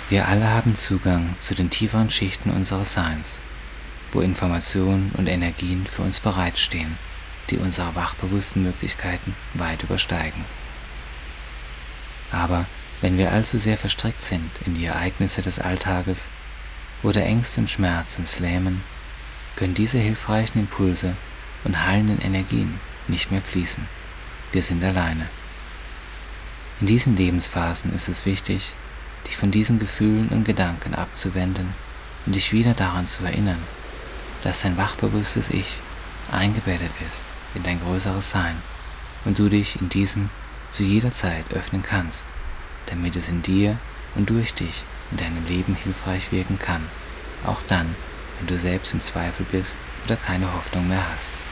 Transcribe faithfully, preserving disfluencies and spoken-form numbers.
Wir alle haben Zugang zu den tieferen Schichten unseres Seins, wo Informationen und Energien für uns bereitstehen, die unsere wachbewussten Möglichkeiten weit übersteigen. Aber wenn wir allzu sehr verstrickt sind in die Ereignisse des Alltages oder Ängste und Schmerz uns lähmen, können diese hilfreichen Impulse und heilenden Energien nicht mehr fließen. Wir sind alleine. In diesen Lebensphasen ist es wichtig, dich von diesen Gefühlen und Gedanken abzuwenden und dich wieder daran zu erinnern, dass dein wachbewusstes Ich eingebettet ist in dein größeres Sein und du dich in diesem zu jeder Zeit öffnen kannst, damit es in dir und durch dich in deinem Leben hilfreich wirken kann, auch dann, wenn du selbst im Zweifel bist oder keine Hoffnung mehr hast.